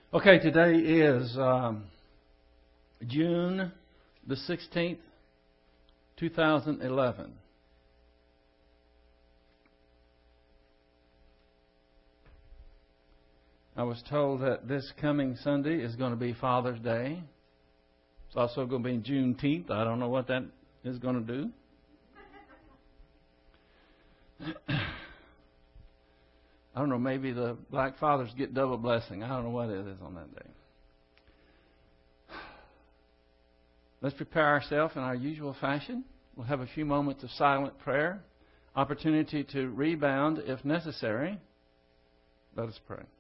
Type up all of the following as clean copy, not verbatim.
Okay, today is June the 16th, 2011. I was told that this coming Sunday is going to be Father's Day. It's also going to be Juneteenth. I don't know what that is going to do. I don't know, maybe the black fathers get double blessing. I don't know what it is on that day. Let's prepare ourselves in our usual fashion. We'll have a few moments of silent prayer, opportunity to rebound if necessary. Let us pray.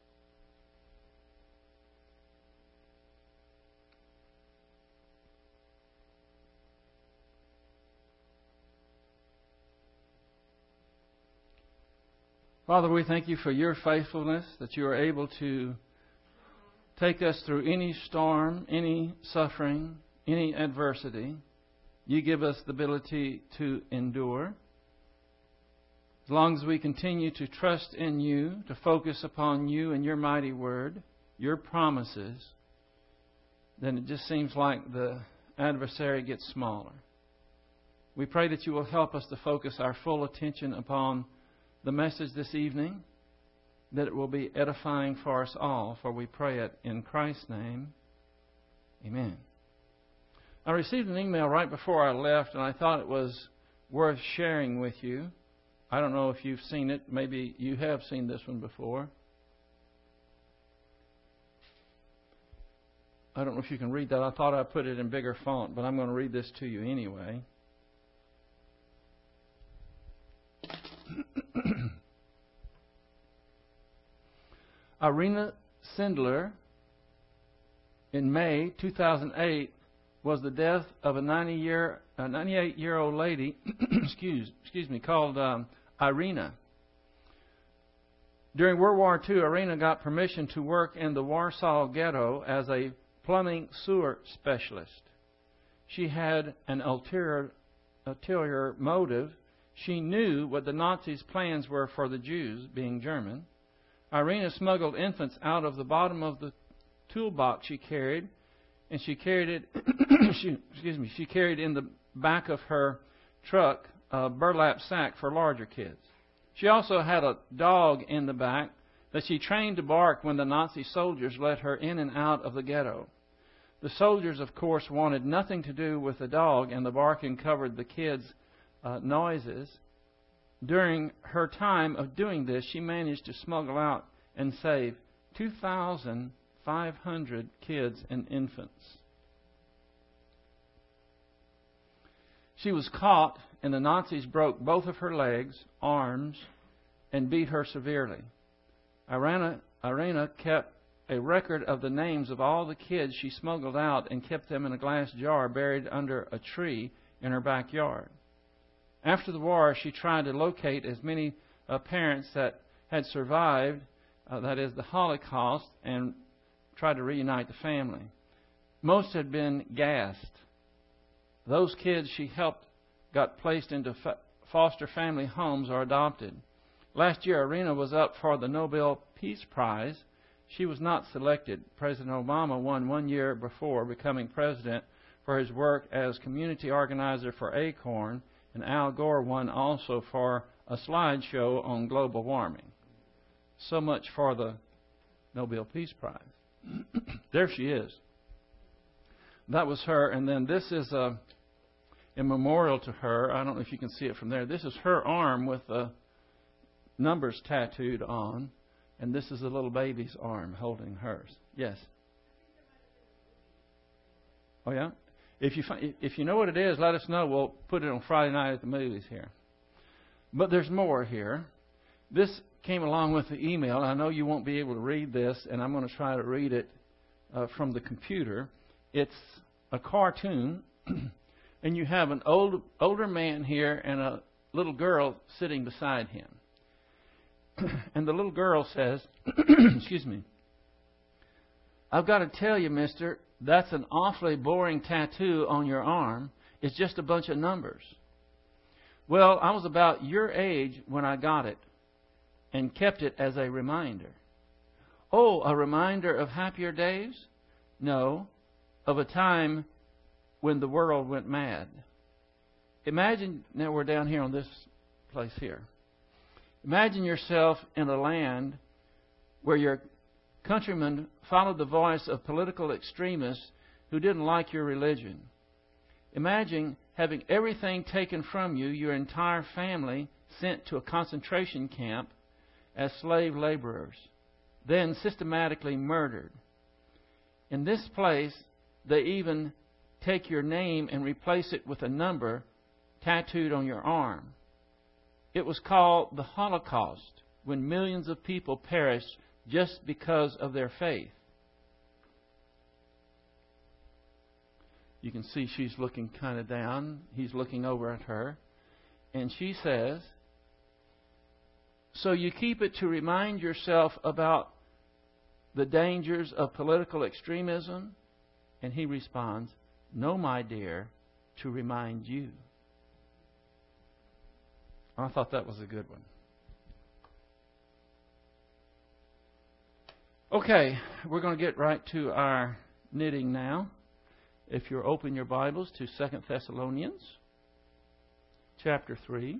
Father, we thank you for your faithfulness, that you are able to take us through any storm, any suffering, any adversity. You give us the ability to endure. As long as we continue to trust in you, to focus upon you and your mighty word, your promises, then it just seems like the adversary gets smaller. We pray that you will help us to focus our full attention upon the message this evening, that it will be edifying for us all, for we pray it in Christ's name. Amen. I received an email right before I left, and I thought it was worth sharing with you. I don't know if you've seen it. Maybe you have seen this one before. I don't know if you can read that. I thought I put it in bigger font, but I'm going to read this to you anyway. Irena Sindler, in May 2008, was the death of a 98-year-old lady, excuse me, called Irena. During World War II, Irena got permission to work in the Warsaw Ghetto as a plumbing sewer specialist. She had an ulterior motive. She knew what the Nazis' plans were for the Jews, being German. Irena smuggled infants out of the bottom of the toolbox she carried, and she carried it. She carried in the back of her truck a burlap sack for larger kids. She also had a dog in the back that she trained to bark when the Nazi soldiers let her in and out of the ghetto. The soldiers, of course, wanted nothing to do with the dog, and the barking covered the kids' noises. During her time of doing this, she managed to smuggle out and save 2,500 kids and infants. She was caught, and the Nazis broke both of her legs, arms, and beat her severely. Irena kept a record of the names of all the kids she smuggled out and kept them in a glass jar buried under a tree in her backyard. After the war, she tried to locate as many parents that had survived, that is, the Holocaust, and tried to reunite the family. Most had been gassed. Those kids she helped got placed into foster family homes or adopted. Last year, Irena was up for the Nobel Peace Prize. She was not selected. President Obama won 1 year before becoming president for his work as community organizer for ACORN, and Al Gore won also for a slideshow on global warming. So much for the Nobel Peace Prize. There she is. That was her. And then this is a memorial to her. I don't know if you can see it from there. This is her arm with the numbers tattooed on. And this is a little baby's arm holding hers. Yes? Oh, yeah? If you know what it is, let us know. We'll put it on Friday night at the movies here. But there's more here. This came along with the email. I know you won't be able to read this, and I'm going to try to read it from the computer. It's a cartoon, and you have an older man here and a little girl sitting beside him. And the little girl says, excuse me, "I've got to tell you, mister, that's an awfully boring tattoo on your arm. It's just a bunch of numbers." Well, I was about your age when I got it and kept it as a reminder. Oh, a reminder of happier days? No, of a time when the world went mad. Imagine, now we're down here on this place here. Imagine yourself in a land where your countrymen followed the voice of political extremists who didn't like your religion. Imagine having everything taken from you, your entire family sent to a concentration camp as slave laborers, then systematically murdered. In this place, they even take your name and replace it with a number tattooed on your arm. It was called the Holocaust, when millions of people perished just because of their faith. You can see she's looking kind of down. He's looking over at her. And she says, so you keep it to remind yourself about the dangers of political extremism? And he responds, no, my dear, to remind you. I thought that was a good one. Okay, we're going to get right to our knitting now. If you'll open your Bibles to 2 Thessalonians chapter 3.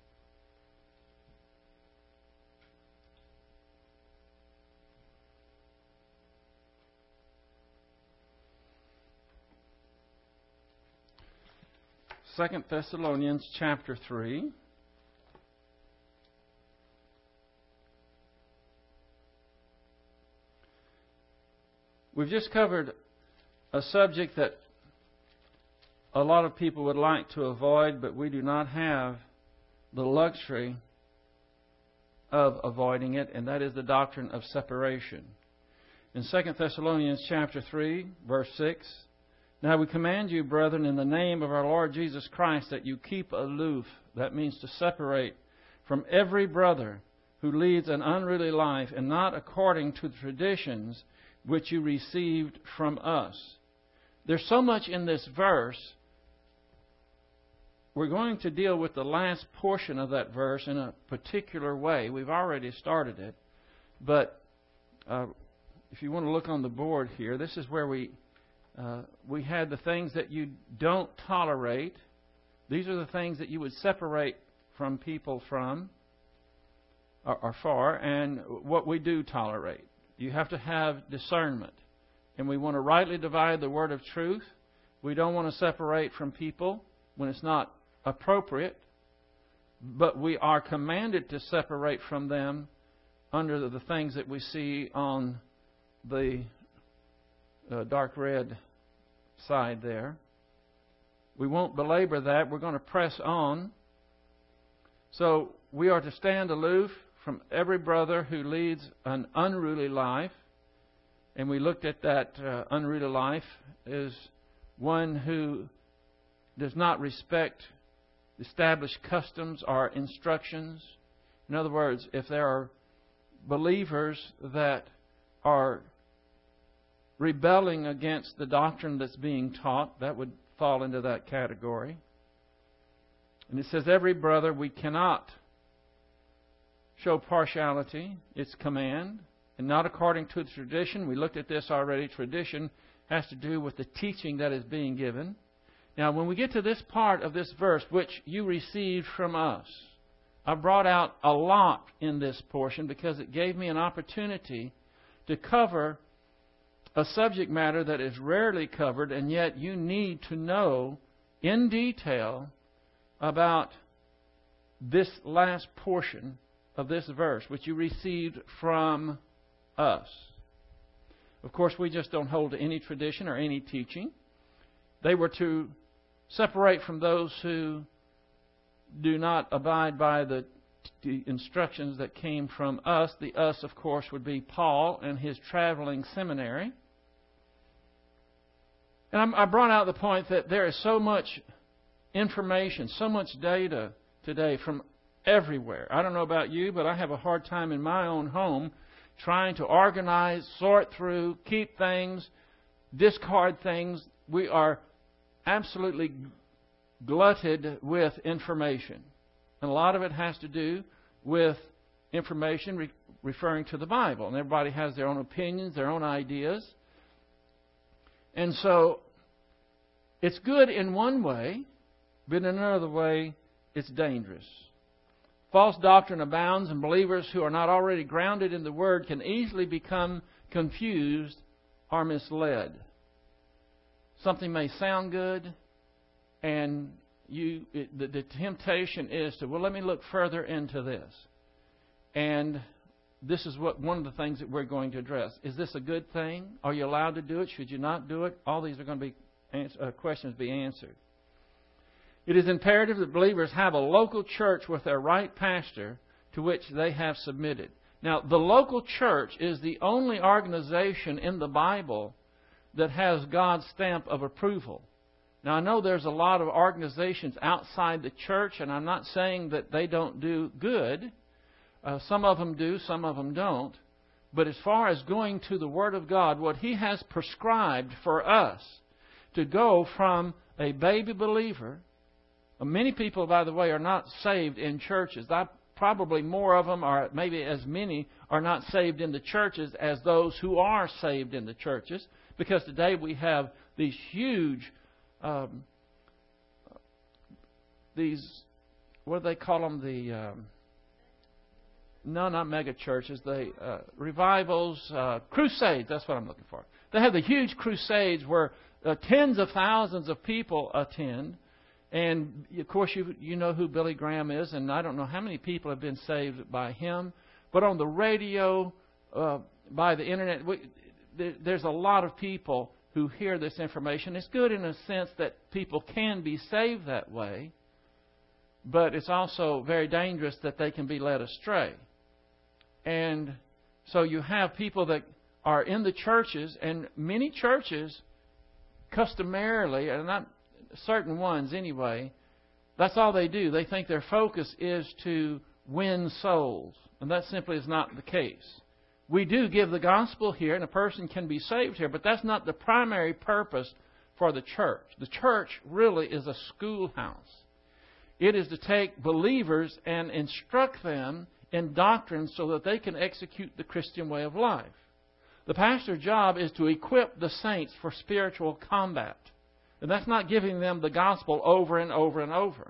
Second Thessalonians chapter 3. We've just covered a subject that a lot of people would like to avoid, but we do not have the luxury of avoiding it, and that is the doctrine of separation. In 2 Thessalonians chapter 3, verse 6, now we command you, brethren, in the name of our Lord Jesus Christ, that you keep aloof. That means to separate from every brother who leads an unruly life and not according to the traditions which you received from us. There's so much in this verse. We're going to deal with the last portion of that verse in a particular way. We've already started it. But if you want to look on the board here, this is where we had the things that you don't tolerate. These are the things that you would separate from people from or for, and what we do tolerate. You have to have discernment. And we want to rightly divide the word of truth. We don't want to separate from people when it's not appropriate. But we are commanded to separate from them under the things that we see on the dark red side there. We won't belabor that. We're going to press on. So we are to stand aloof from every brother who leads an unruly life. And we looked at that unruly life as one who does not respect established customs or instructions. In other words, if there are believers that are rebelling against the doctrine that's being taught, that would fall into that category. And it says, every brother, we cannot show partiality. It's command. And not according to the tradition. We looked at this already. Tradition has to do with the teaching that is being given. Now, when we get to this part of this verse, which you received from us, I brought out a lot in this portion because it gave me an opportunity to cover a subject matter that is rarely covered, and yet you need to know in detail about this last portion of this verse, which you received from us. Of course, we just don't hold to any tradition or any teaching. They were to separate from those who do not abide by the instructions that came from us. The us, of course, would be Paul and his traveling seminary. And I brought out the point that there is so much information, so much data today from everywhere. I don't know about you, but I have a hard time in my own home trying to organize, sort through, keep things, discard things. We are absolutely glutted with information. And a lot of it has to do with information referring to the Bible. And everybody has their own opinions, their own ideas. And so it's good in one way, but in another way, it's dangerous. False doctrine abounds, and believers who are not already grounded in the Word can easily become confused or misled. Something may sound good, and the temptation is to, well, let me look further into this. And this is one of the things that we're going to address. Is this a good thing? Are you allowed to do it? Should you not do it? All these are going to be questions be answered. It is imperative that believers have a local church with their right pastor to which they have submitted. Now, the local church is the only organization in the Bible that has God's stamp of approval. Now, I know there's a lot of organizations outside the church, and I'm not saying that they don't do good. Some of them do, some of them don't. But as far as going to the Word of God, what He has prescribed for us to go from a baby believer. Many people, by the way, are not saved in churches. Probably more of them, or maybe as many, are not saved in the churches as those who are saved in the churches. Because today we have these huge, what do they call them? No, not mega churches. Revivals, crusades. That's what I'm looking for. They have the huge crusades where tens of thousands of people attend. And, of course, you know who Billy Graham is, and I don't know how many people have been saved by him. But on the radio, by the Internet, there's a lot of people who hear this information. It's good in a sense that people can be saved that way, but it's also very dangerous that they can be led astray. And so you have people that are in the churches, and many churches customarily, and not certain ones anyway, that's all they do. They think their focus is to win souls. And that simply is not the case. We do give the gospel here, and a person can be saved here, but that's not the primary purpose for the church. The church really is a schoolhouse. It is to take believers and instruct them in doctrine so that they can execute the Christian way of life. The pastor's job is to equip the saints for spiritual combat. And that's not giving them the gospel over and over and over.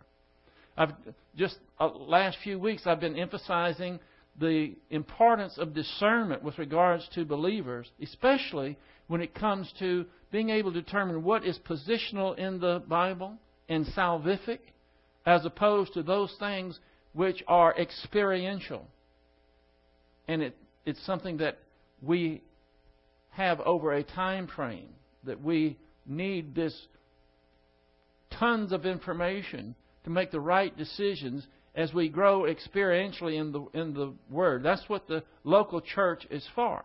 Last few weeks I've been emphasizing the importance of discernment with regards to believers, especially when it comes to being able to determine what is positional in the Bible and salvific, as opposed to those things which are experiential. And it's something that we have over a time frame, that we need this tons of information to make the right decisions as we grow experientially in the Word. That's what the local church is for.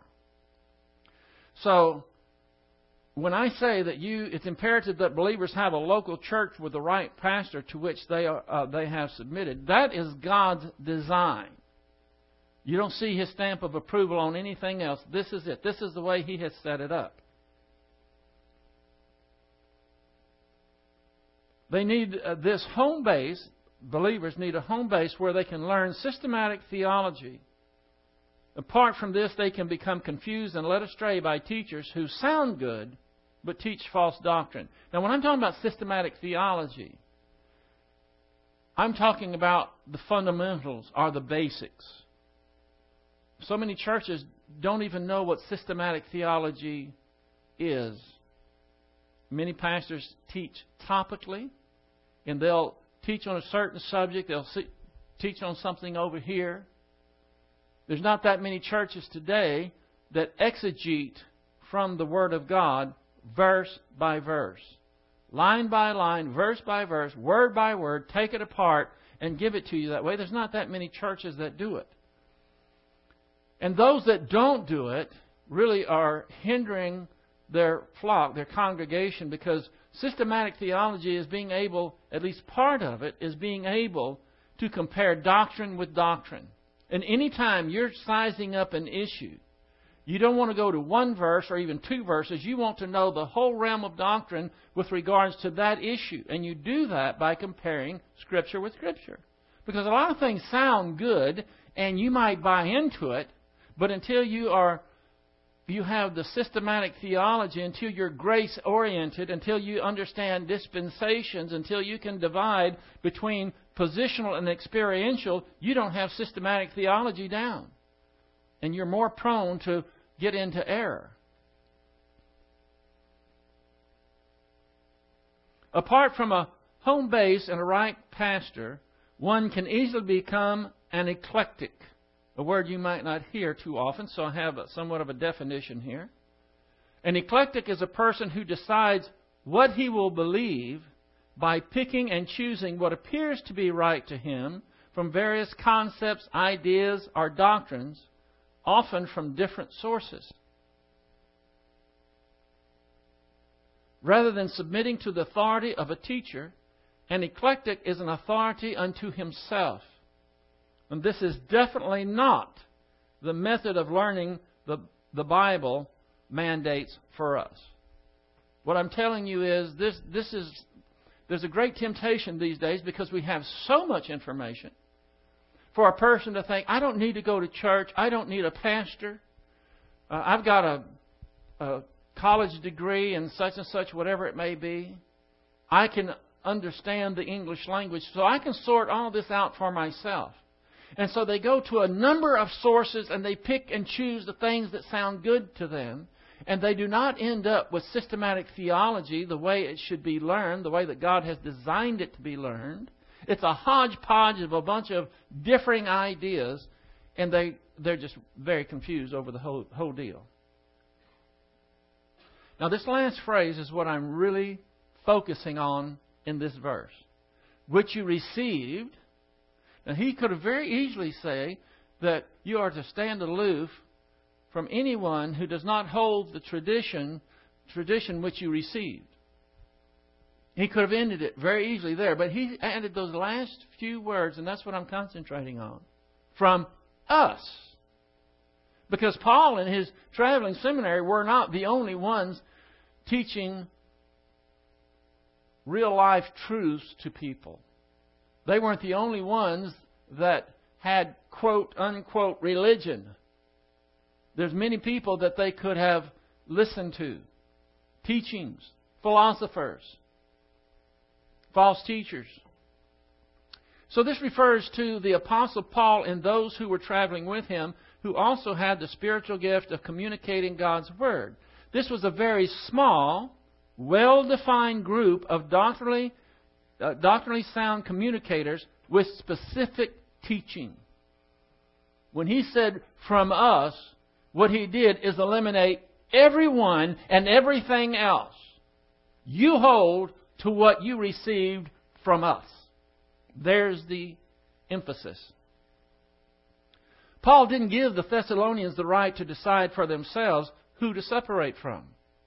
So, when I say that it's imperative that believers have a local church with the right pastor to which they have submitted, that is God's design. You don't see His stamp of approval on anything else. This is it. This is the way He has set it up. They need this home base. Believers need a home base where they can learn systematic theology. Apart from this, they can become confused and led astray by teachers who sound good but teach false doctrine. Now, when I'm talking about systematic theology, I'm talking about the fundamentals or the basics. So many churches don't even know what systematic theology is. Many pastors teach topically, and they'll teach on a certain subject. They'll teach on something over here. There's not that many churches today that exegete from the Word of God verse by verse. Line by line, verse by verse, word by word, take it apart and give it to you that way. There's not that many churches that do it. And those that don't do it really are hindering their flock, their congregation, because systematic theology is being able, at least part of it, is being able to compare doctrine with doctrine. And any time you're sizing up an issue, you don't want to go to one verse or even two verses. You want to know the whole realm of doctrine with regards to that issue. And you do that by comparing Scripture with Scripture. Because a lot of things sound good and you might buy into it, but until you have the systematic theology, until you're grace-oriented, until you understand dispensations, until you can divide between positional and experiential, you don't have systematic theology down. And you're more prone to get into error. Apart from a home base and a right pastor, one can easily become an eclectic. A word you might not hear too often, so I have somewhat of a definition here. An eclectic is a person who decides what he will believe by picking and choosing what appears to be right to him from various concepts, ideas, or doctrines, often from different sources. Rather than submitting to the authority of a teacher, an eclectic is an authority unto himself. And this is definitely not the method of learning the Bible mandates for us. What I'm telling you is there's a great temptation these days, because we have so much information, for a person to think, I don't need to go to church, I don't need a pastor, I've got a college degree in such and such, whatever it may be. I can understand the English language, so I can sort all this out for myself. And so they go to a number of sources and they pick and choose the things that sound good to them. And they do not end up with systematic theology the way it should be learned, the way that God has designed it to be learned. It's a hodgepodge of a bunch of differing ideas, and they're just very confused over the whole deal. Now, this last phrase is what I'm really focusing on in this verse. Which you received. Now, he could have very easily say that you are to stand aloof from anyone who does not hold the tradition which you received. He could have ended it very easily there, but he added those last few words, and that's what I'm concentrating on. From us. Because Paul and his traveling seminary were not the only ones teaching real-life truths to people. They weren't the only ones that had quote-unquote religion. There's many people that they could have listened to. Teachings, philosophers, false teachers. So this refers to the Apostle Paul and those who were traveling with him, who also had the spiritual gift of communicating God's Word. This was a very small, well-defined group of doctrinally sound communicators with specific teaching. When he said, from us, what he did is eliminate everyone and everything else. You hold to what you received from us. There's the emphasis. Paul didn't give the Thessalonians the right to decide for themselves who to separate from.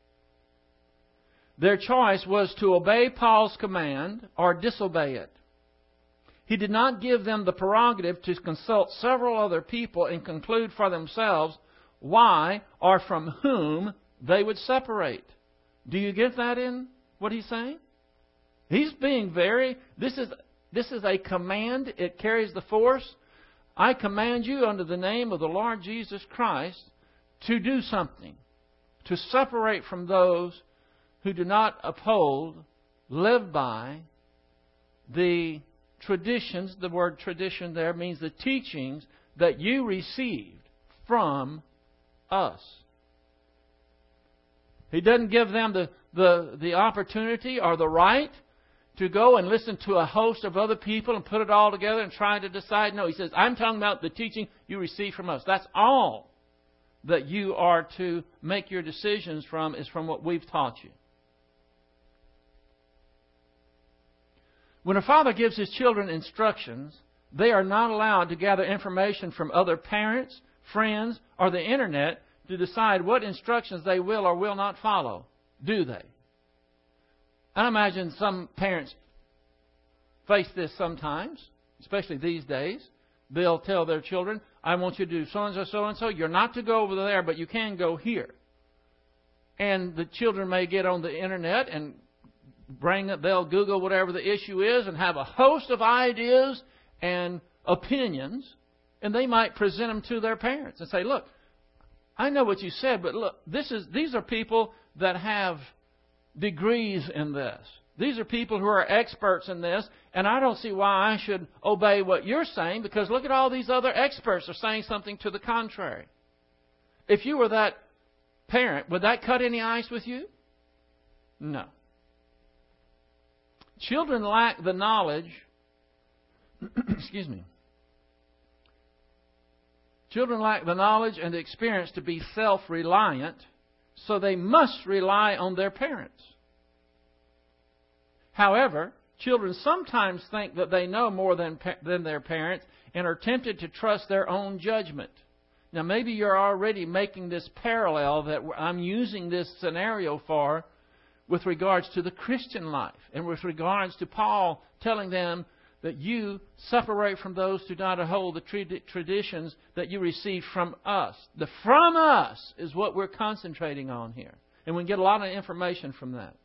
Their choice was to obey Paul's command or disobey it. He did not give them the prerogative to consult several other people and conclude for themselves why or from whom they would separate. Do you get that in what he's saying? He's being this is a command. It carries the force. I command you under the name of the Lord Jesus Christ to do something. To separate from those who do not uphold, live by the traditions. The word tradition there means the teachings that you received from us. He doesn't give them the opportunity or the right to go and listen to a host of other people and put it all together and try to decide. No, he says, I'm talking about the teaching you received from us. That's all that you are to make your decisions from, is from what we've taught you. When a father gives his children instructions, they are not allowed to gather information from other parents, friends, or the internet to decide what instructions they will or will not follow, do they? I imagine some parents face this sometimes, especially these days. They'll tell their children, I want you to do so-and-so, so-and-so. You're not to go over there, but you can go here. And the children may get on the internet and they'll Google whatever the issue is and have a host of ideas and opinions. And they might present them to their parents and say, look, I know what you said, but look, these are people that have degrees in this. These are people who are experts in this, and I don't see why I should obey what you're saying, because look at all these other experts are saying something to the contrary. If you were that parent, would that cut any ice with you? No. Children lack the knowledge, excuse me. Children lack the knowledge and the experience to be self-reliant, so they must rely on their parents. However, children sometimes think that they know more than their parents and are tempted to trust their own judgment. Now, maybe you're already making this parallel that I'm using this scenario for with regards to the Christian life and with regards to Paul telling them that you separate from those who do not hold the traditions that you received from us. The from us is what we're concentrating on here. And we can get a lot of information from that.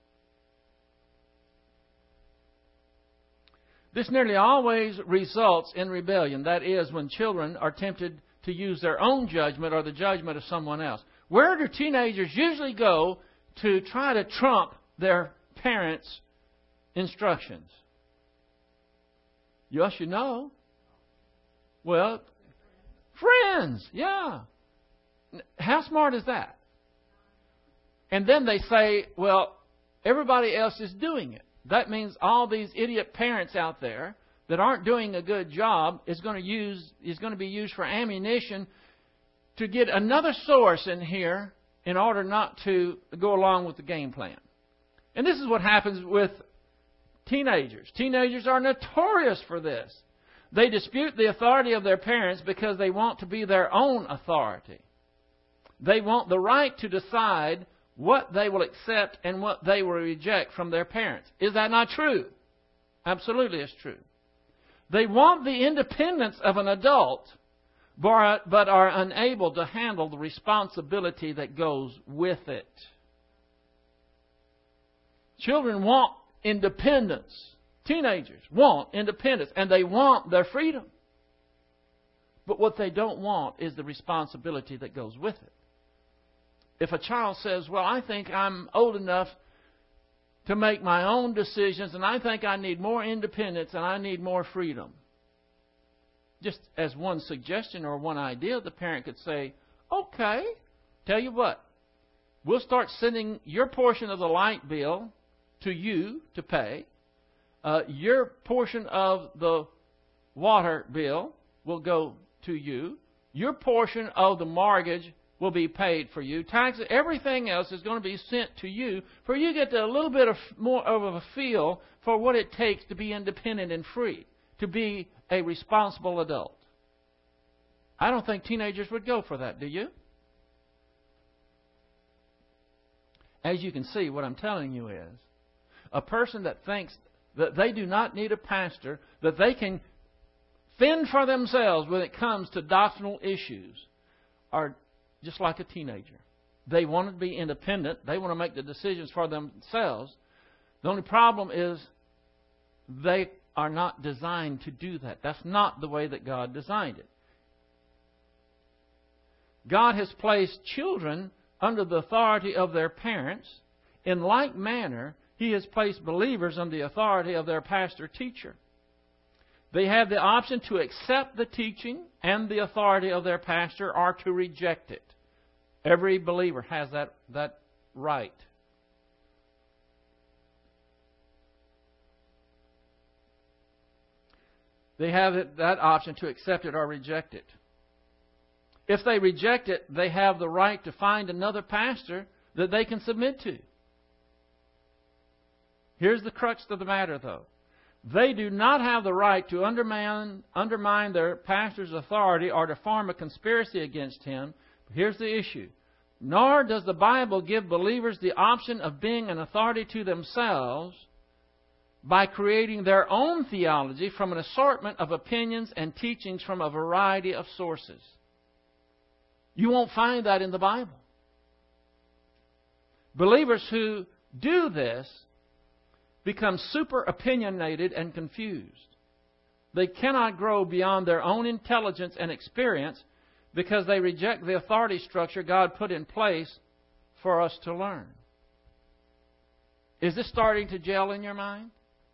This nearly always results in rebellion. That is, when children are tempted to use their own judgment or the judgment of someone else. Where do teenagers usually go to try to trump their parents' instructions? Yes, you know. Well, friends, yeah. How smart is that? And then they say, well, everybody else is doing it. That means all these idiot parents out there that aren't doing a good job is going to be used for ammunition to get another source in here in order not to go along with the game plan. And this is what happens with teenagers. Teenagers are notorious for this. They dispute the authority of their parents because they want to be their own authority. They want the right to decide what they will accept and what they will reject from their parents. Is that not true? Absolutely, it's true. They want the independence of an adult, but are unable to handle the responsibility that goes with it. Children want independence. Teenagers want independence, and they want their freedom. But what they don't want is the responsibility that goes with it. If a child says, well, I think I'm old enough to make my own decisions, and I think I need more independence and I need more freedom. Just as one suggestion or one idea, the parent could say, okay, tell you what, we'll start sending your portion of the light bill to you to pay. Your portion of the water bill will go to you. Your portion of the mortgage will be paid for you. Taxes, everything else is going to be sent to you for you to get a little bit of more of a feel for what it takes to be independent and free, to be a responsible adult. I don't think teenagers would go for that, do you? As you can see, what I'm telling you is, a person that thinks that they do not need a pastor, that they can fend for themselves when it comes to doctrinal issues, are just like a teenager. They want to be independent. They want to make the decisions for themselves. The only problem is they are not designed to do that. That's not the way that God designed it. God has placed children under the authority of their parents. In like manner, He has placed believers under the authority of their pastor-teacher. They have the option to accept the teaching and the authority of their pastor or to reject it. Every believer has that right. They have that option to accept it or reject it. If they reject it, they have the right to find another pastor that they can submit to. Here's the crux of the matter, though. They do not have the right to undermine their pastor's authority or to form a conspiracy against him. Here's the issue. Nor does the Bible give believers the option of being an authority to themselves by creating their own theology from an assortment of opinions and teachings from a variety of sources. You won't find that in the Bible. Believers who do this become super opinionated and confused. They cannot grow beyond their own intelligence and experience because they reject the authority structure God put in place for us to learn. Is this starting to gel in your mind?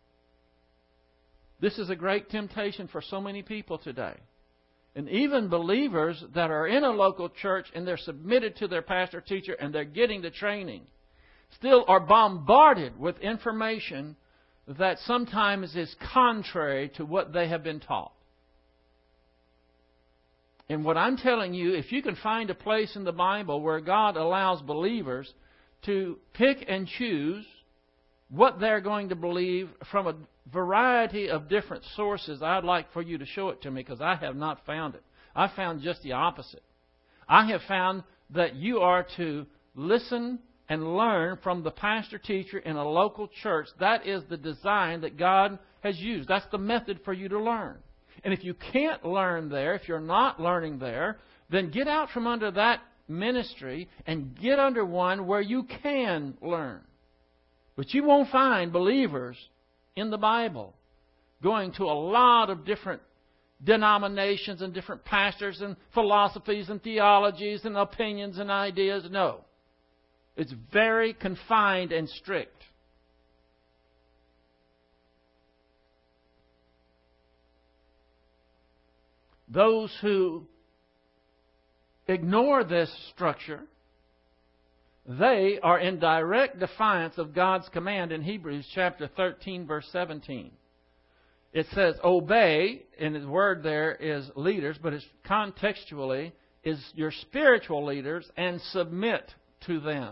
This is a great temptation for so many people today. And even believers that are in a local church and they're submitted to their pastor teacher and they're getting the training still are bombarded with information that sometimes is contrary to what they have been taught. And what I'm telling you, if you can find a place in the Bible where God allows believers to pick and choose what they're going to believe from a variety of different sources, I'd like for you to show it to me, because I have not found it. I found just the opposite. I have found that you are to listen and learn from the pastor teacher in a local church. That is the design that God has used. That's the method for you to learn. And if you can't learn there, if you're not learning there, then get out from under that ministry and get under one where you can learn. But you won't find believers in the Bible going to a lot of different denominations and different pastors and philosophies and theologies and opinions and ideas. No. It's very confined and strict. Those who ignore this structure, they are in direct defiance of God's command in Hebrews chapter 13, verse 17. It says, obey, and the word there is leaders, but it's contextually is your spiritual leaders, and submit to them.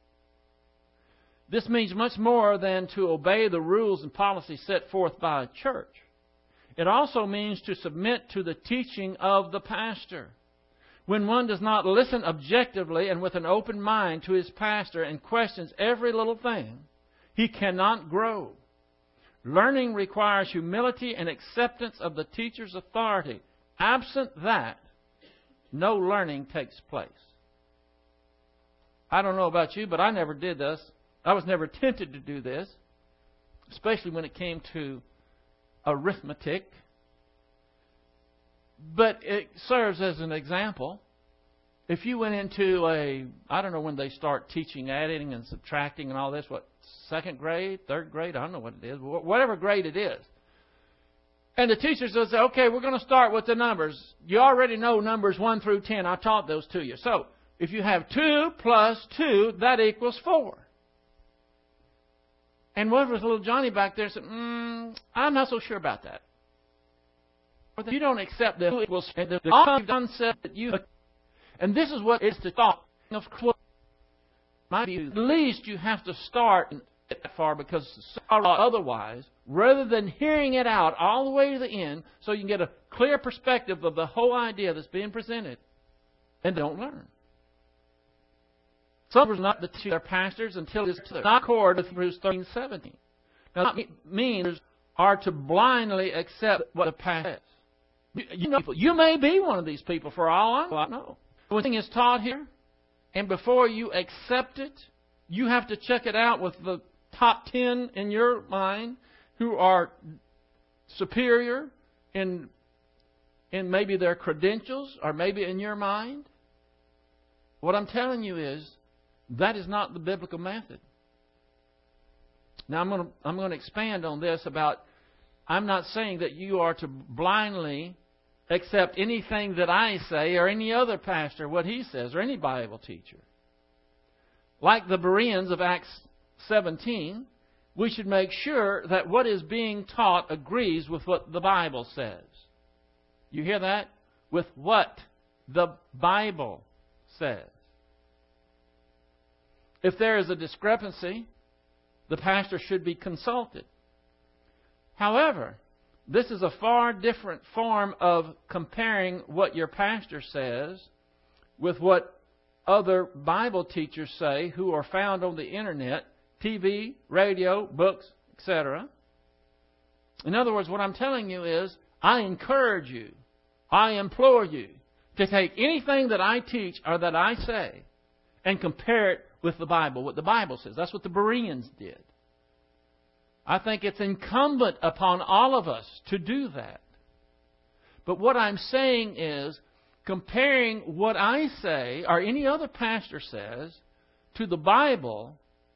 This means much more than to obey the rules and policies set forth by a church. It also means to submit to the teaching of the pastor. When one does not listen objectively and with an open mind to his pastor and questions every little thing, he cannot grow. Learning requires humility and acceptance of the teacher's authority. Absent that, no learning takes place. I don't know about you, but I never did this. I was never tempted to do this, especially when it came to arithmetic. But it serves as an example. If you went into I don't know when they start teaching adding and subtracting and all this, what, second grade, third grade, I don't know what it is, whatever grade it is. And the teachers will say, okay, we're going to start with the numbers. You already know numbers 1 through 10. I taught those to you. So if you have 2 plus 2, that equals 4. And what was little Johnny back there said, I'm not so sure about that. You don't accept the concept that you... And this is what is the thought of my view. At least you have to start that far, because otherwise, rather than hearing it out all the way to the end, so you can get a clear perspective of the whole idea that's being presented, and don't learn. Some are not to their pastors until it's not accord with Hebrews 13:17. Now, that means are to blindly accept what the pastor says. You may be one of these people for all I know. When something is taught here, and before you accept it, you have to check it out with the top 10 in your mind who are superior in maybe their credentials or maybe in your mind. What I'm telling you is that is not the biblical method. Now I'm going to expand on this about, I'm not saying that you are to blindly accept anything that I say or any other pastor, what he says, or any Bible teacher. Like the Bereans of Acts 17, we should make sure that what is being taught agrees with what the Bible says. You hear that? With what the Bible says. If there is a discrepancy, the pastor should be consulted. However, this is a far different form of comparing what your pastor says with what other Bible teachers say who are found on the internet, TV, radio, books, etc. In other words, what I'm telling you is, I encourage you, I implore you to take anything that I teach or that I say and compare it with the Bible, what the Bible says. That's what the Bereans did. I think it's incumbent upon all of us to do that. But what I'm saying is, comparing what I say, or any other pastor says, to the Bible,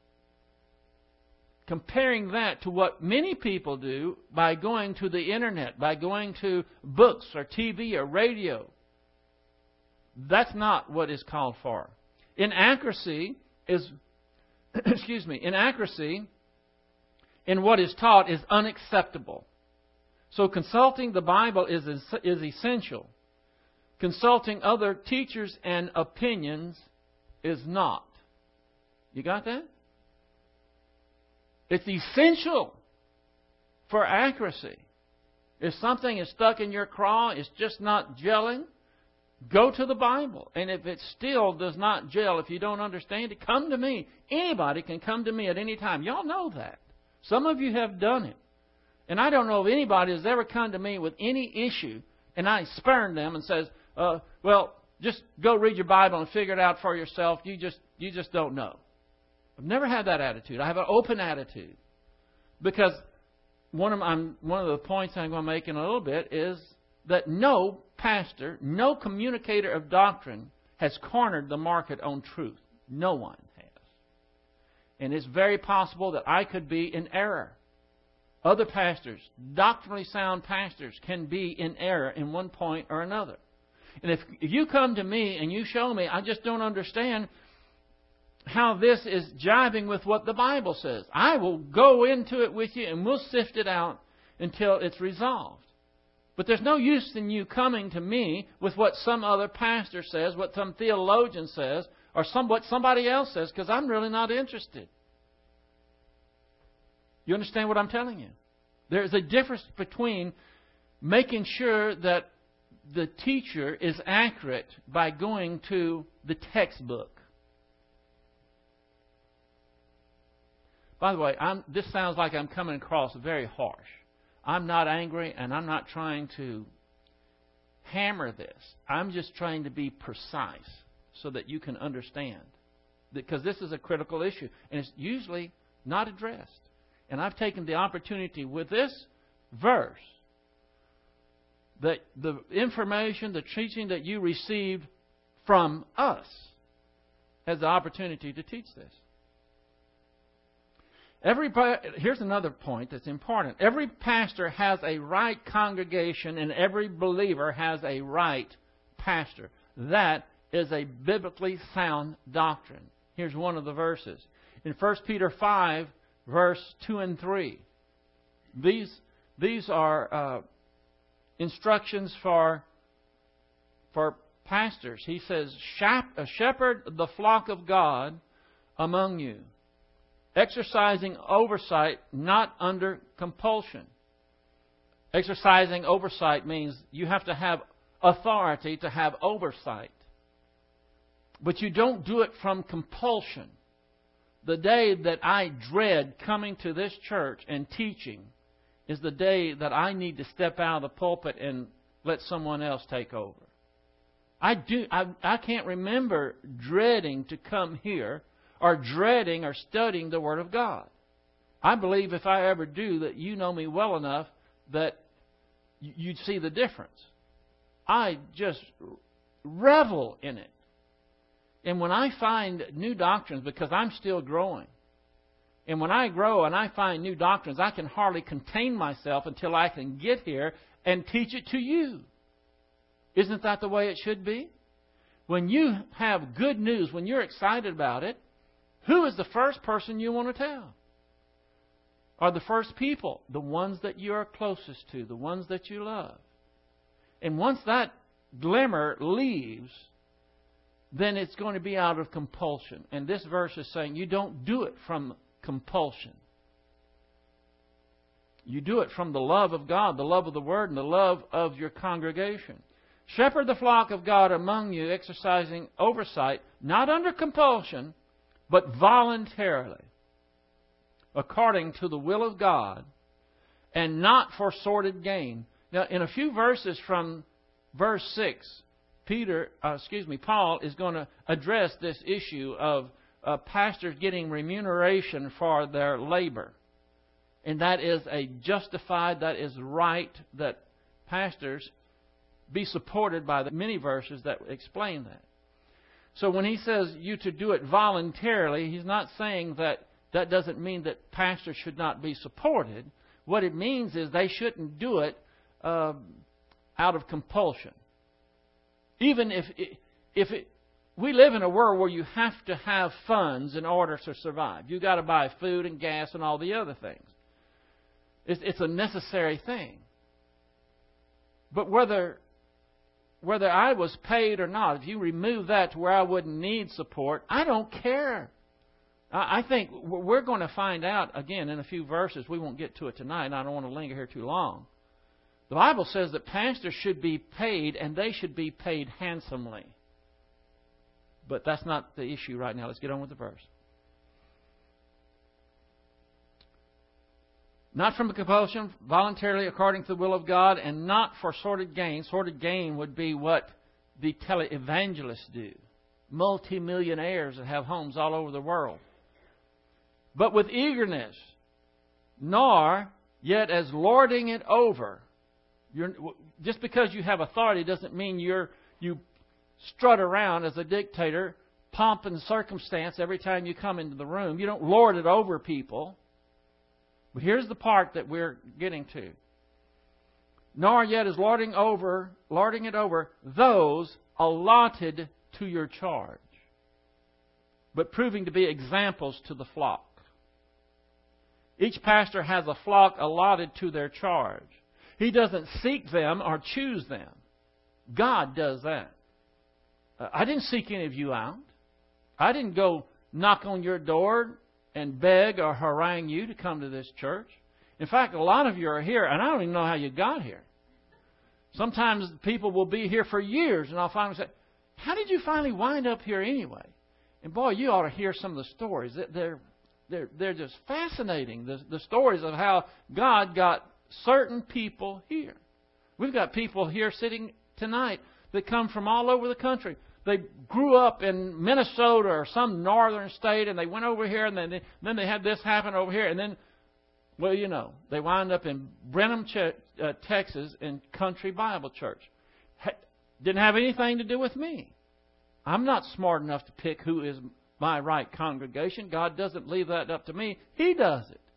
comparing that to what many people do by going to the internet, by going to books or TV or radio, that's not what is called for. Inaccuracy is, inaccuracy in what is taught is unacceptable. So consulting the Bible is essential. Consulting other teachers and opinions is not. You got that? It's essential for accuracy. If something is stuck in your craw, it's just not gelling, go to the Bible. And if it still does not gel, if you don't understand it, come to me. Anybody can come to me at any time. Y'all know that. Some of you have done it. And I don't know if anybody has ever come to me with any issue and I spurn them and says, well, just go read your Bible and figure it out for yourself. You just don't know. I've never had that attitude. I have an open attitude. Because one of the points I'm going to make in a little bit is that no pastor, no communicator of doctrine has cornered the market on truth. No one has. And it's very possible that I could be in error. Other pastors, doctrinally sound pastors, can be in error in one point or another. And if you come to me and you show me, I just don't understand how this is jiving with what the Bible says, I will go into it with you and we'll sift it out until it's resolved. But there's no use in you coming to me with what some other pastor says, what some theologian says, or what somebody else says, because I'm really not interested. You understand what I'm telling you? There's a difference between making sure that the teacher is accurate by going to the textbook. By the way, this sounds like I'm coming across very harsh. I'm not angry and I'm not trying to hammer this. I'm just trying to be precise so that you can understand. Because this is a critical issue and it's usually not addressed. And I've taken the opportunity with this verse that the information, the teaching that you received from us has the opportunity to teach this. Here's another point that's important. Every pastor has a right congregation and every believer has a right pastor. That is a biblically sound doctrine. Here's one of the verses. In 1 Peter 5, verse 2 and 3. These are instructions for pastors. He says, shepherd the flock of God among you, exercising oversight, not under compulsion. Exercising oversight means you have to have authority to have oversight. But you don't do it from compulsion. The day that I dread coming to this church and teaching is the day that I need to step out of the pulpit and let someone else take over. I can't remember dreading to come here or dreading or studying the Word of God. I believe if I ever do that you know me well enough that you'd see the difference. I just revel in it. And when I find new doctrines, because I'm still growing, and when I grow and I find new doctrines, I can hardly contain myself until I can get here and teach it to you. Isn't that the way it should be? When you have good news, when you're excited about it, who is the first person you want to tell? Or the first people? The ones that you are closest to, the ones that you love. And once that glimmer leaves, then it's going to be out of compulsion. And this verse is saying you don't do it from compulsion. You do it from the love of God, the love of the Word, and the love of your congregation. Shepherd the flock of God among you, exercising oversight, not under compulsion, but voluntarily, according to the will of God, and not for sordid gain. Now, in a few verses from verse 6, Paul is going to address this issue of pastors getting remuneration for their labor. And that is that is right, that pastors be supported by the many verses that explain that. So when he says you to do it voluntarily, he's not saying that that doesn't mean that pastors should not be supported. What it means is they shouldn't do it out of compulsion. Even we live in a world where you have to have funds in order to survive. You've got to buy food and gas and all the other things. It's a necessary thing. But whether I was paid or not, if you remove that to where I wouldn't need support, I don't care. I think we're going to find out, again, in a few verses. We won't get to it tonight, and I don't want to linger here too long. The Bible says that pastors should be paid, and they should be paid handsomely. But that's not the issue right now. Let's get on with the verse. Not from compulsion, voluntarily according to the will of God, and not for sordid gain. Sordid gain would be what the televangelists do. Multimillionaires that have homes all over the world. But with eagerness, nor yet as lording it over. Just because you have authority doesn't mean you strut around as a dictator, pomp and circumstance every time you come into the room. You don't lord it over people. But here's the part that we're getting to. Nor yet is lording it over those allotted to your charge, but proving to be examples to the flock. Each pastor has a flock allotted to their charge. He doesn't seek them or choose them. God does that. I didn't seek any of you out. I didn't go knock on your door and beg or harangue you to come to this church. In fact, a lot of you are here, and I don't even know how you got here. Sometimes people will be here for years, and I'll finally say, how did you finally wind up here anyway? And boy, you ought to hear some of the stories. They're just fascinating, the stories of how God got certain people here. We've got people here sitting tonight that come from all over the country. They grew up in Minnesota or some northern state, and they went over here, and then they had this happen over here, and then, well, you know, they wound up in Brenham, Texas, in Country Bible Church. Didn't have anything to do with me. I'm not smart enough to pick who is my right congregation. God doesn't leave that up to me. He does it.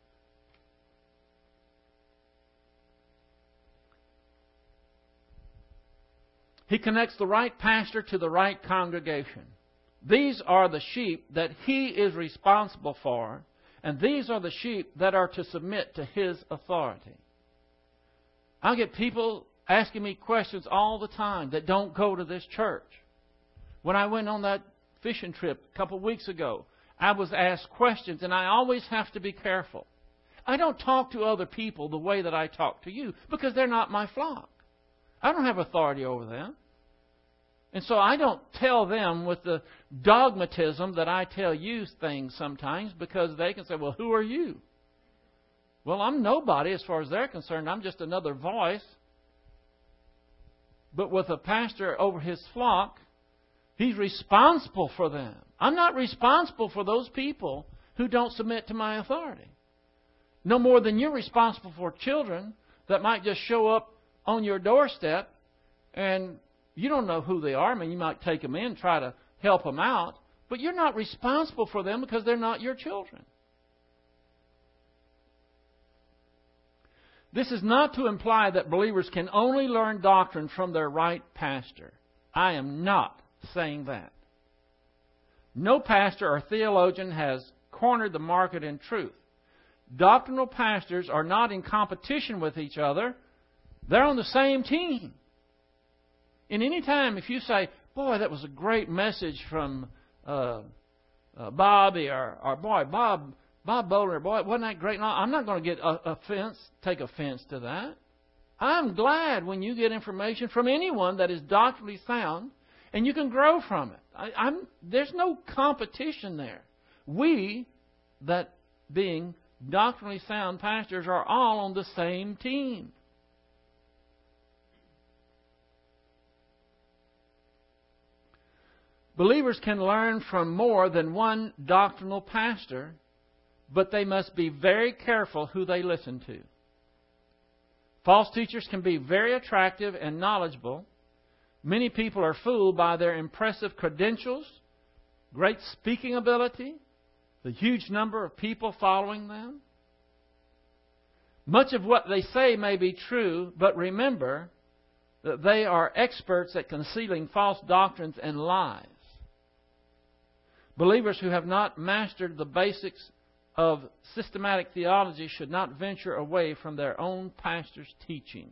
He connects the right pastor to the right congregation. These are the sheep that he is responsible for, and these are the sheep that are to submit to his authority. I get people asking me questions all the time that don't go to this church. When I went on that fishing trip a couple of weeks ago, I was asked questions, and I always have to be careful. I don't talk to other people the way that I talk to you because they're not my flock. I don't have authority over them. And so I don't tell them with the dogmatism that I tell you things sometimes, because they can say, well, who are you? Well, I'm nobody as far as they're concerned. I'm just another voice. But with a pastor over his flock, he's responsible for them. I'm not responsible for those people who don't submit to my authority. No more than you're responsible for children that might just show up on your doorstep and you don't know who they are. I mean, you might take them in and try to help them out, but you're not responsible for them because they're not your children. This is not to imply that believers can only learn doctrine from their right pastor. I am not saying that. No pastor or theologian has cornered the market in truth. Doctrinal pastors are not in competition with each other. They're on the same team. And any time if you say, boy, that was a great message from Bobby, or boy, Bob Bowler, boy, wasn't that great? No, I'm not going to take offense to that. I'm glad when you get information from anyone that is doctrinally sound, and you can grow from it. There's no competition there. We, that being doctrinally sound pastors, are all on the same team. Believers can learn from more than one doctrinal pastor, but they must be very careful who they listen to. False teachers can be very attractive and knowledgeable. Many people are fooled by their impressive credentials, great speaking ability, the huge number of people following them. Much of what they say may be true, but remember that they are experts at concealing false doctrines and lies. Believers who have not mastered the basics of systematic theology should not venture away from their own pastor's teaching.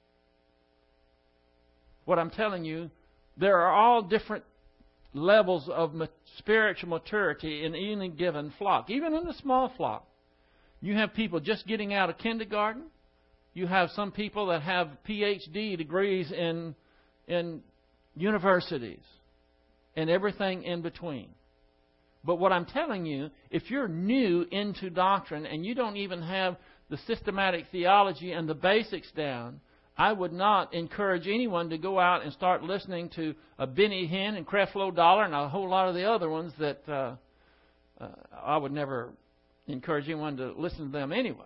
What I'm telling you, there are all different levels of spiritual maturity in any given flock. Even in the small flock. You have people just getting out of kindergarten. You have some people that have PhD degrees in universities and everything in between. But what I'm telling you, if you're new into doctrine and you don't even have the systematic theology and the basics down, I would not encourage anyone to go out and start listening to a Benny Hinn and Creflo Dollar and a whole lot of the other ones that I would never encourage anyone to listen to them anyway.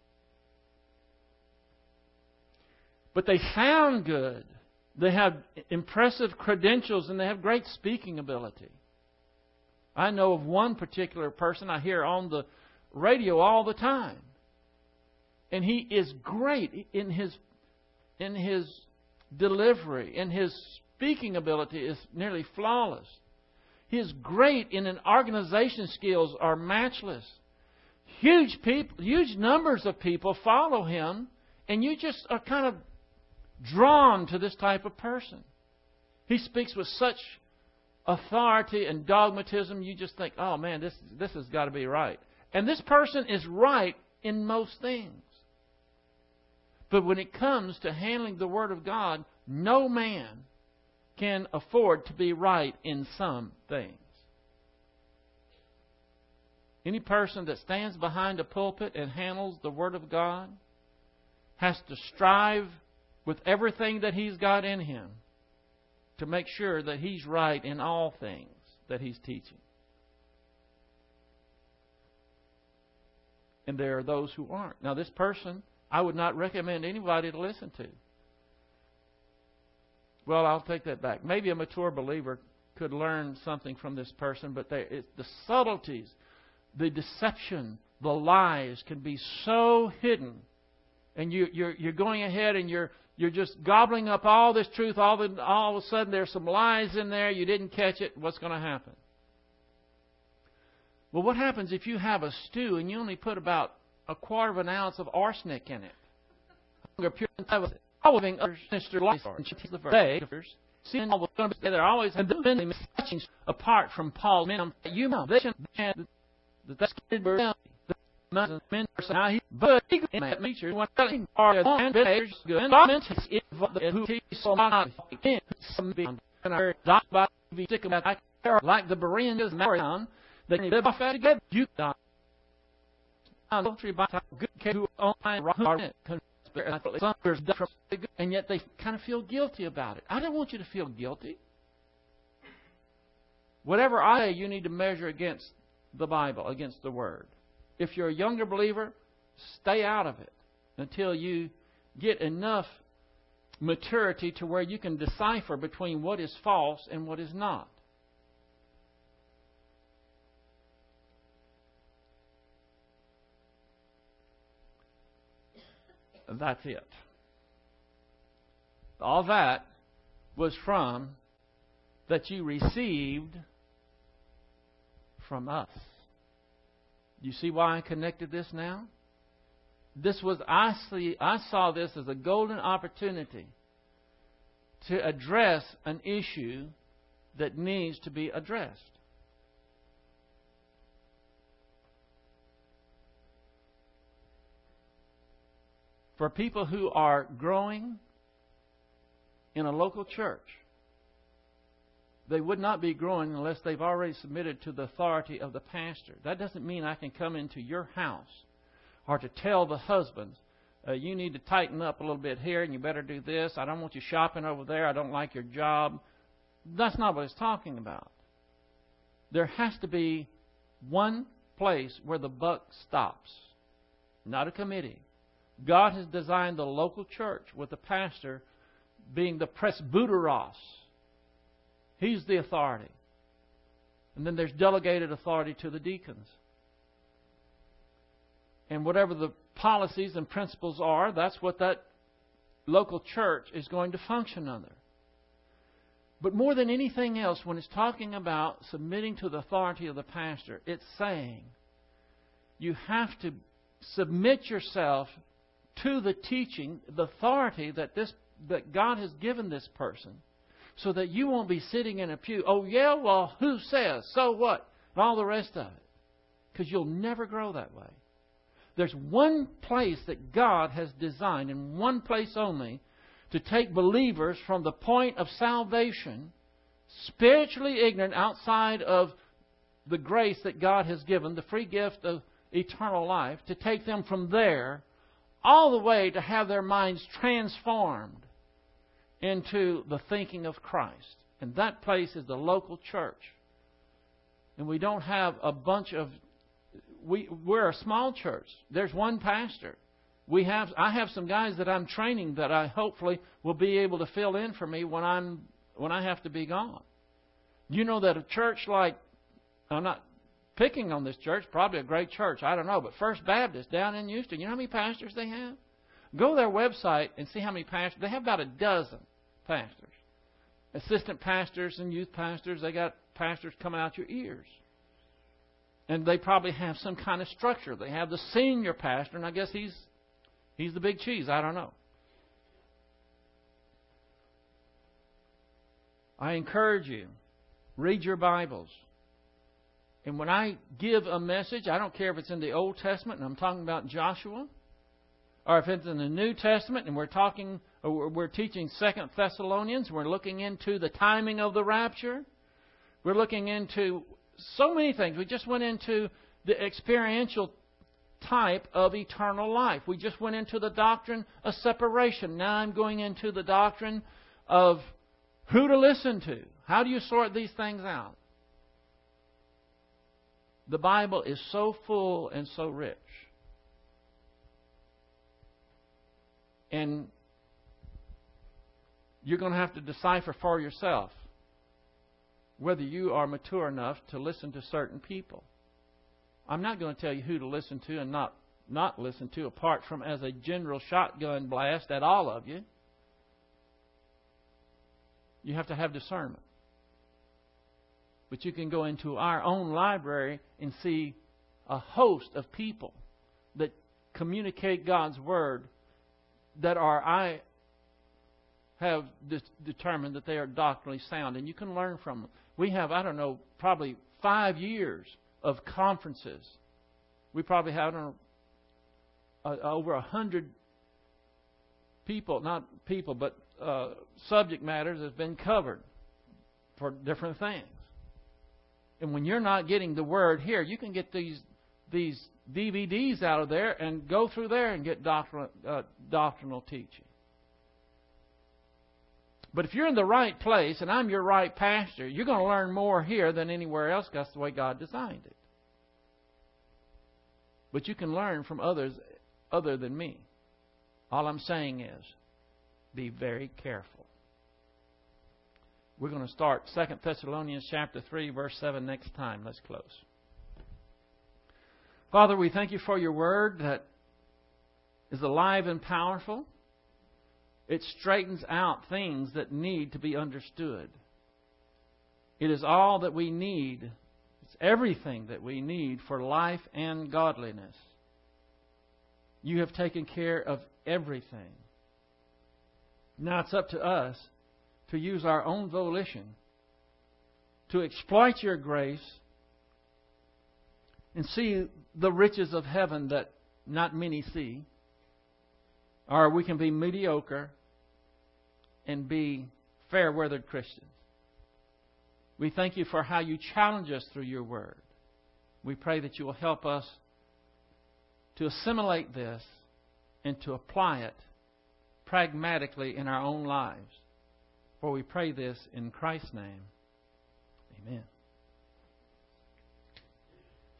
But they sound good. They have impressive credentials and they have great speaking ability. I know of one particular person I hear on the radio all the time. And he is great in his delivery, and his speaking ability is nearly flawless. He is great in an organization skills are matchless. Huge numbers of people follow him, and you just are kind of drawn to this type of person. He speaks with such authority and dogmatism, you just think, oh man, this has got to be right. And this person is right in most things. But when it comes to handling the Word of God, no man can afford to be right in some things. Any person that stands behind a pulpit and handles the Word of God has to strive with everything that he's got in him to make sure that he's right in all things that he's teaching. And there are those who aren't. Now, this person, I would not recommend anybody to listen to. Well, I'll take that back. Maybe a mature believer could learn something from this person, but the subtleties, the deception, the lies can be so hidden. And you're going ahead and you're just gobbling up all this truth. All of a sudden there's some lies in there. You didn't catch it. What's going to happen? Well, what happens if you have a stew and you only put about 1/4 of an ounce of arsenic in it? Following Mr. Lyson, seeing all going to be there always and then teachings apart from Paul's men. You know they that's men now he but he teachers one telling are and bears good and who so not some be by like the Bereans Marion they live off at get you down by good who on and yet they kind of feel guilty about it. I don't want you to feel guilty. Whatever I say, you need to measure against the Bible, against the Word. If you're a younger believer, stay out of it until you get enough maturity to where you can decipher between what is false and what is not. That's it. All that was from that you received from us. You see why I connected this now? I saw this as a golden opportunity to address an issue that needs to be addressed. For people who are growing in a local church, they would not be growing unless they've already submitted to the authority of the pastor. That doesn't mean I can come into your house or to tell the husbands, you need to tighten up a little bit here and you better do this. I don't want you shopping over there. I don't like your job. That's not what it's talking about. There has to be one place where the buck stops. Not a committee. God has designed the local church with the pastor being the presbyteros. He's the authority. And then there's delegated authority to the deacons. And whatever the policies and principles are, that's what that local church is going to function under. But more than anything else, when it's talking about submitting to the authority of the pastor, it's saying you have to submit yourself to the teaching, the authority that God has given this person, so that you won't be sitting in a pew, oh yeah, well, who says, so what, and all the rest of it. Because you'll never grow that way. There's one place that God has designed, and one place only, to take believers from the point of salvation, spiritually ignorant outside of the grace that God has given, the free gift of eternal life, to take them from there all the way to have their minds transformed into the thinking of Christ. And that place is the local church. And we don't have a bunch of... We're a small church. There's one pastor. I have some guys that I'm training that I hopefully will be able to fill in for me when I have to be gone. You know that a church like... I'm not picking on this church, probably a great church, I don't know, but First Baptist down in Houston, you know how many pastors they have? Go to their website and see how many pastors. They have about a dozen pastors. Assistant pastors and youth pastors. They got pastors coming out your ears. And they probably have some kind of structure. They have the senior pastor, and I guess he's the big cheese. I don't know. I encourage you, read your Bibles. And when I give a message, I don't care if it's in the Old Testament, and I'm talking about Joshua, or if it's in the New Testament, and we're teaching 2 Thessalonians, we're looking into the timing of the rapture. We're looking into so many things. We just went into the experiential type of eternal life. We just went into the doctrine of separation. Now I'm going into the doctrine of who to listen to. How do you sort these things out? The Bible is so full and so rich. And you're going to have to decipher for yourself whether you are mature enough to listen to certain people. I'm not going to tell you who to listen to and not listen to, apart from as a general shotgun blast at all of you. You have to have discernment. But you can go into our own library and see a host of people that communicate God's Word that I have determined that they are doctrinally sound. And you can learn from them. We have, probably 5 years of conferences. We probably have over 100 subject matters has been covered for different things. And when you're not getting the Word here, you can get these DVDs out of there and go through there and get doctrinal teaching. But if you're in the right place and I'm your right pastor, you're going to learn more here than anywhere else. That's the way God designed it. But you can learn from others other than me. All I'm saying is, be very careful. We're going to start 2 Thessalonians chapter 3, verse 7 next time. Let's close. Father, we thank you for your word that is alive and powerful. It straightens out things that need to be understood. It is all that we need. It's everything that we need for life and godliness. You have taken care of everything. Now it's up to us to use our own volition to exploit your grace and see the riches of heaven that not many see. Or we can be mediocre and be fair-weathered Christians. We thank you for how you challenge us through your word. We pray that you will help us to assimilate this and to apply it pragmatically in our own lives. For we pray this in Christ's name. Amen.